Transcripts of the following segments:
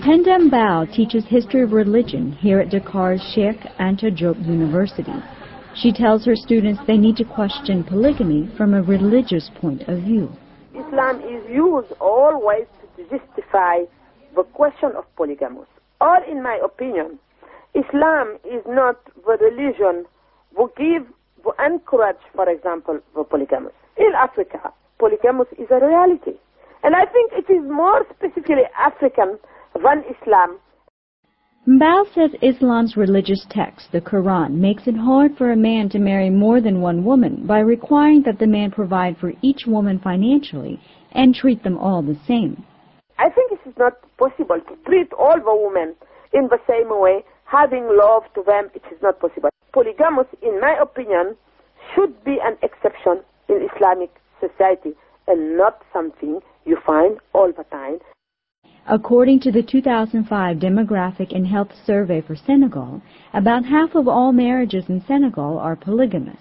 Pendam Bao teaches history of religion here at Dakar's Sheikh Anta Diop University. She tells her students they need to question polygamy from a religious point of view. Islam is used always to justify the question of polygamous. Or, in my opinion, Islam is not the religion who encourage, for example, the polygamous. In Africa, polygamous is a reality. And I think it is more specifically African than Islam. Mbao says Islam's religious text, the Quran, makes it hard for a man to marry more than one woman by requiring that the man provide for each woman financially and treat them all the same. I think it is not possible to treat all the women in the same way. Having love to them, it is not possible. Polygamous, in my opinion, should be an exception in Islamic society and not something you find all the time. According to the 2005 Demographic and Health Survey for Senegal, about half of all marriages in Senegal are polygamous.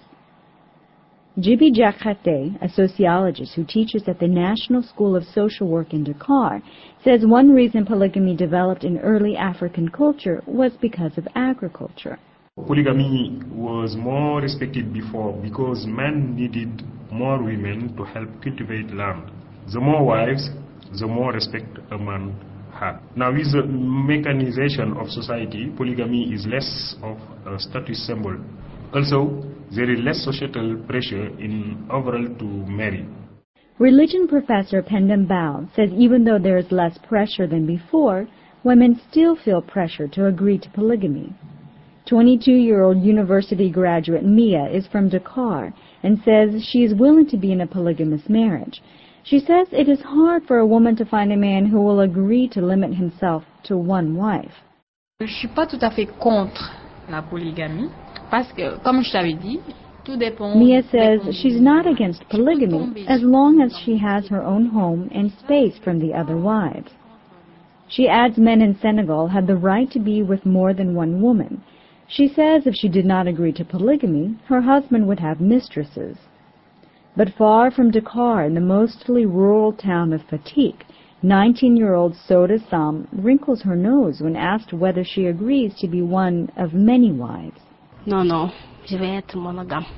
Djibi Diakhaté, a sociologist who teaches at the National School of Social Work in Dakar, says one reason polygamy developed in early African culture was because of agriculture. Polygamy was more respected before because men needed more women to help cultivate land. The more wives, the more respect a man had. Now, with the mechanization of society, polygamy is less of a status symbol. Also, there is less societal pressure in overall to marry. Religion professor Pendam Bao says even though there is less pressure than before, women still feel pressure to agree to polygamy. 22-year-old university graduate Mia is from Dakar and says she is willing to be in a polygamous marriage. She says it is hard for a woman to find a man who will agree to limit himself to one wife. Je suis pas tout à fait contre la polygamie parce que, comme je t'avais dit, tout dépend. Mia says she's not against polygamy as long as she has her own home and space from the other wives. She adds men in Senegal have the right to be with more than one woman. She says if she did not agree to polygamy, her husband would have mistresses. But far from Dakar, in the mostly rural town of Fatick, 19-year-old Soda Sam wrinkles her nose when asked whether she agrees to be one of many wives. Non, je vais être monogame.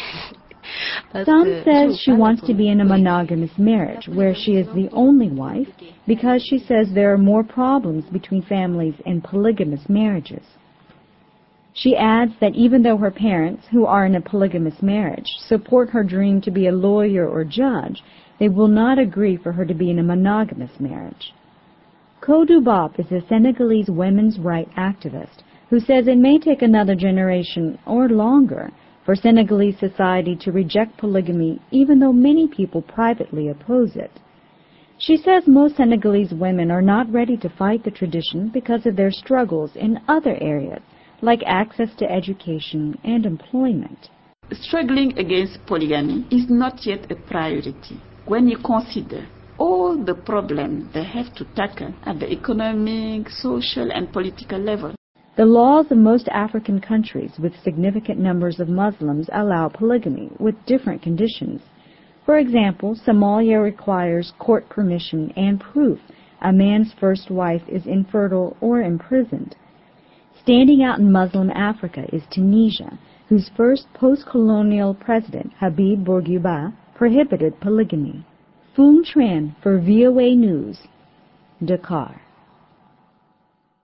Sam says she wants to be in a monogamous marriage where she is the only wife because she says there are more problems between families in polygamous marriages. She adds that even though her parents, who are in a polygamous marriage, support her dream to be a lawyer or judge, they will not agree for her to be in a monogamous marriage. Kodou Bop is a Senegalese women's rights activist who says it may take another generation or longer for Senegalese society to reject polygamy even though many people privately oppose it. She says most Senegalese women are not ready to fight the tradition because of their struggles in other areas, like access to education and employment. Struggling against polygamy is not yet a priority when you consider all the problems they have to tackle at the economic, social, and political level. The laws of most African countries with significant numbers of Muslims allow polygamy with different conditions. For example, Somalia requires court permission and proof a man's first wife is infertile or imprisoned. Standing out in Muslim Africa is Tunisia, whose first post-colonial president, Habib Bourguiba, prohibited polygamy. Phuong Tran for VOA News, Dakar.